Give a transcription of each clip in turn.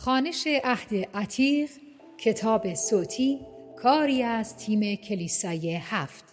خوانش عهد عتیق، کتاب صوتی، کاری از تیم کلیسای 7.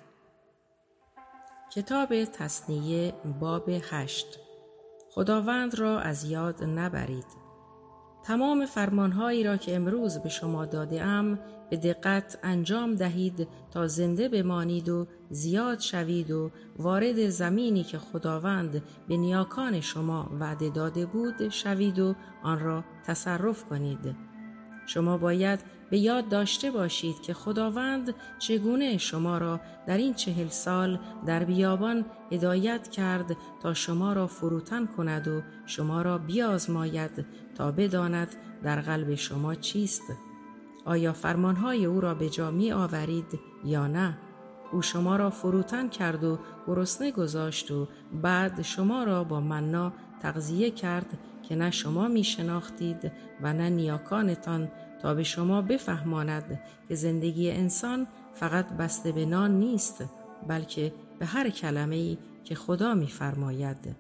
کتاب تثنیه باب 8. خداوند را از یاد نبرید. تمام فرمانهایی را که امروز به شما داده‌ام به دقت انجام دهید تا زنده بمانید و زیاد شوید و وارد زمینی که خداوند به نیاکان شما وعده داده بود شوید و آن را تصرف کنید. شما باید به یاد داشته باشید که خداوند چگونه شما را در این 40 سال در بیابان هدایت کرد تا شما را فروتن کند و شما را بیازماید تا بداند در قلب شما چیست. آیا فرمانهای او را به جا می آورید یا نه؟ او شما را فروتن کرد و گرسنه گذاشت و بعد شما را با منا تغذیه کرد که نه شما می شناختید و نه نیاکانتان، تا به شما بفهماند که زندگی انسان فقط بسته به نان نیست، بلکه به هر کلمه‌ای که خدا می فرماید.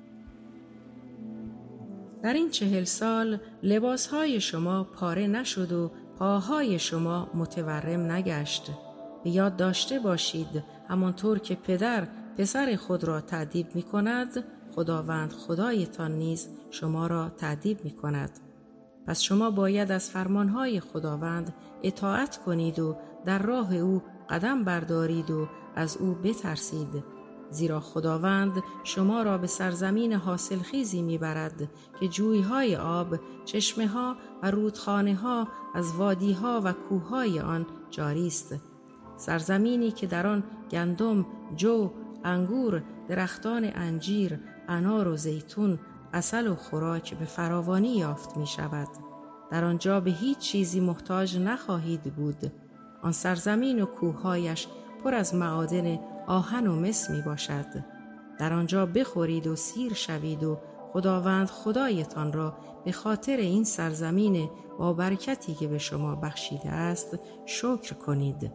در این 40 سال لباسهای شما پاره نشد و پاهای شما متورم نگشت. به یاد داشته باشید همانطور که پدر پسر خود را تأدیب می کند، خداوند خدایتان نیز شما را تأدیب می کند. پس شما باید از فرمانهای خداوند اطاعت کنید و در راه او قدم بردارید و از او بترسید، زیرا خداوند شما را به سرزمین حاصلخیزی میبرد که جویهای آب، چشمه‌ها و رودخانه‌ها از وادی‌ها و کوههای آن جاری است. سرزمینی که در آن گندم، جو، انگور، درختان انجیر، انار و زیتون، عسل و خوراک به فراوانی یافت می شود. در آنجا به هیچ چیزی محتاج نخواهید بود. آن سرزمین و کوههایش پر از معادن آهن و مس می باشد. در آنجا بخورید و سیر شوید و خداوند خدایتان را به خاطر این سرزمین با برکتی که به شما بخشیده است شکر کنید.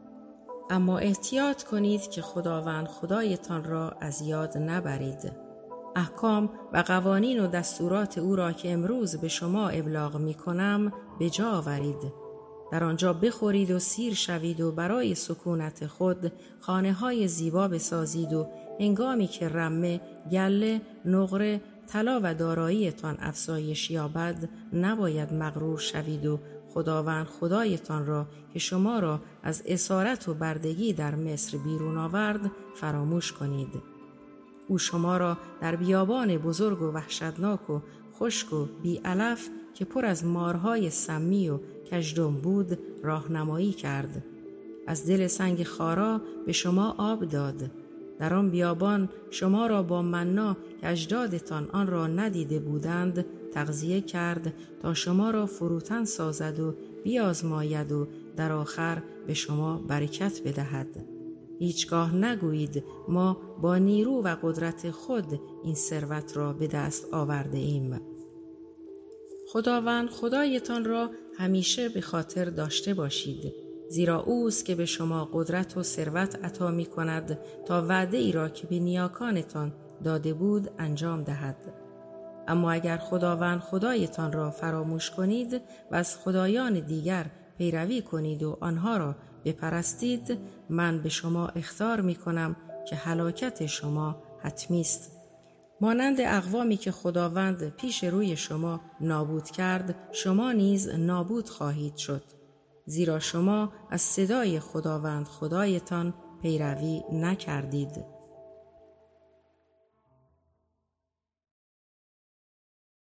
اما احتیاط کنید که خداوند خدایتان را از یاد نبرید. احکام و قوانین و دستورات او را که امروز به شما ابلاغ می کنم به جا آورید. در آنجا بخورید و سیر شوید و برای سکونت خود خانه‌های زیبا بسازید و هنگامی که رمه، گله، نقره، طلا و داراییتان افزایش یابد نباید مغرور شوید و خداوند خدایتان را که شما را از اسارت و بردگی در مصر بیرون آورد فراموش کنید. او شما را در بیابان بزرگ و وحشتناک و خشک و بی‌علف که پر از مارهای سمی و کژدم بود راهنمایی کرد. از دل سنگ خارا به شما آب داد. در آن بیابان شما را با منا که اجدادتان آن را ندیده بودند تغذیه کرد تا شما را فروتن سازد و بیازماید و در آخر به شما برکت بدهد. هیچگاه نگویید ما با نیرو و قدرت خود این ثروت را به دست آورده ایم. خداوند خدایتان را همیشه به خاطر داشته باشید، زیرا اوست که به شما قدرت و ثروت عطا می کند تا وعده ای را که به نیاکانتان داده بود انجام دهد. اما اگر خداوند خدایتان را فراموش کنید و از خدایان دیگر پیروی کنید و آنها را بپرستید، من به شما اخطار می کنم که هلاکت شما حتمی است. مانند اقوامی که خداوند پیش روی شما نابود کرد، شما نیز نابود خواهید شد، زیرا شما از صدای خداوند خدایتان پیروی نکردید.